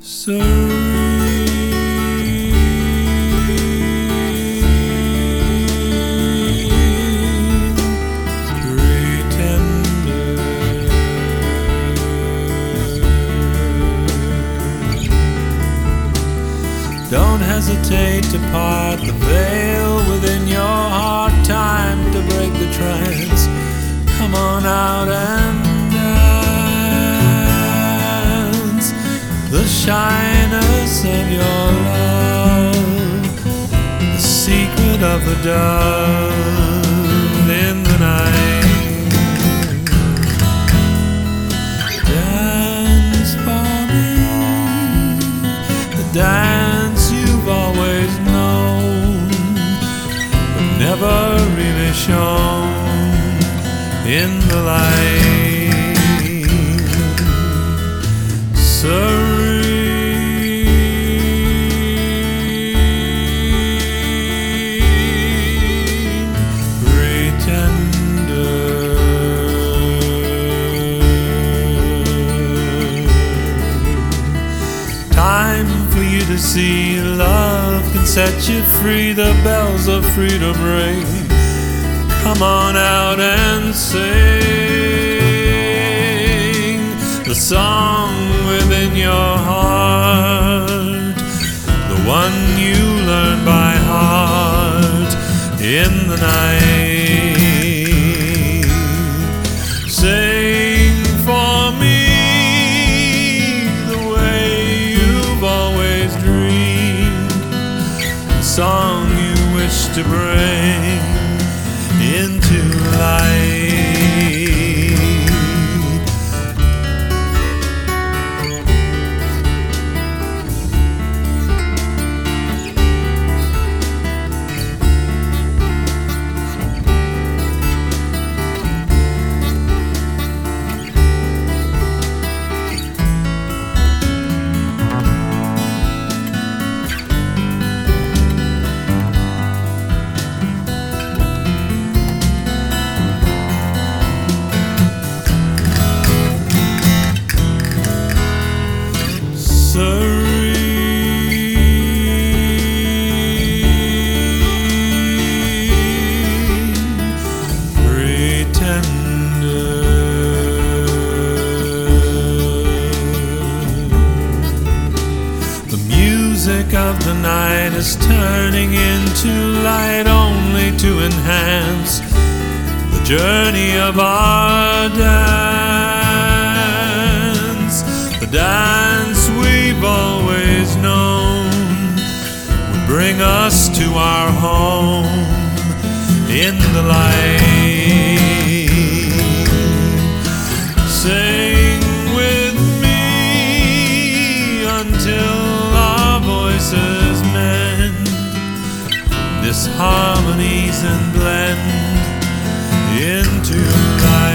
Don't hesitate to part the veil within your heart. Time to break the trance. Come on out and dance. The shyness of your love, the secret of the dove in the night. Dance for me, the dance you've always known, but never really shown in the light. Serene pretender, time for you to see love can set you free. The bells of freedom ring. Come on out and sing the song within your heart, the one you learn by heart in the night. Sing for me the way you've always dreamed, the song you wish to bring into light. Of the night is turning into light, only to enhance the journey of our dance. The dance we've always known would bring us to our home in the light. Sing with me until voices mend, this harmonies and blend into life.